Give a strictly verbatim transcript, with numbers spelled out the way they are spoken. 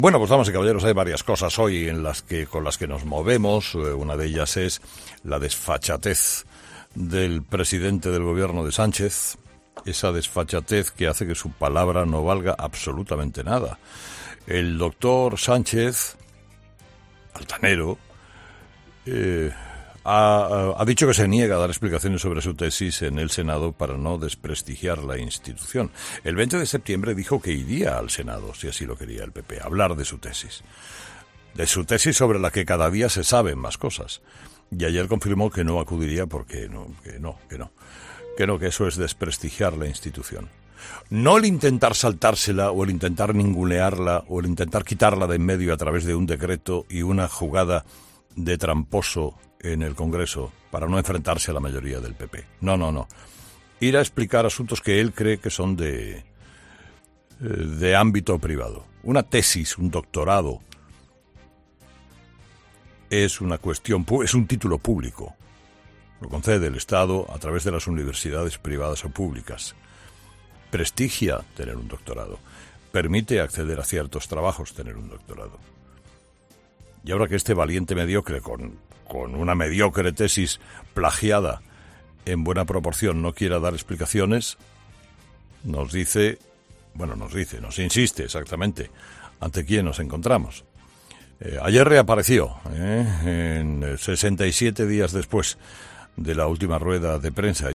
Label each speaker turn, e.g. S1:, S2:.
S1: Bueno, pues damas y caballeros, hay varias cosas hoy en las que con las que nos movemos. Una de ellas es la desfachatez del presidente del gobierno de Sánchez, esa desfachatez que hace que su palabra no valga absolutamente nada. El doctor Sánchez, altanero, eh, ha, ha dicho que se niega a dar explicaciones sobre su tesis en el Senado para no desprestigiar la institución. El veinte de septiembre dijo que iría al Senado, si así lo quería el P P, a hablar de su tesis. De su tesis sobre la que cada día se saben más cosas. Y ayer confirmó que no acudiría porque no, que no, que no, que no, que eso es desprestigiar la institución. No el intentar saltársela o el intentar ningunearla o el intentar quitarla de en medio a través de un decreto y una jugada de tramposo en el Congreso para no enfrentarse a la mayoría del P P. No, no, no. Ir a explicar asuntos que él cree que son de, de ámbito privado. Una tesis, un doctorado, es una cuestión, es un título público. Lo concede el Estado a través de las universidades privadas o públicas. Prestigia tener un doctorado. Permite acceder a ciertos trabajos tener un doctorado. Y ahora que este valiente mediocre, con, con una mediocre tesis plagiada en buena proporción, no quiera dar explicaciones, nos dice, bueno, nos dice, nos insiste exactamente ante quién nos encontramos. Eh, ayer reapareció, eh, en sesenta y siete días después de la última rueda de prensa.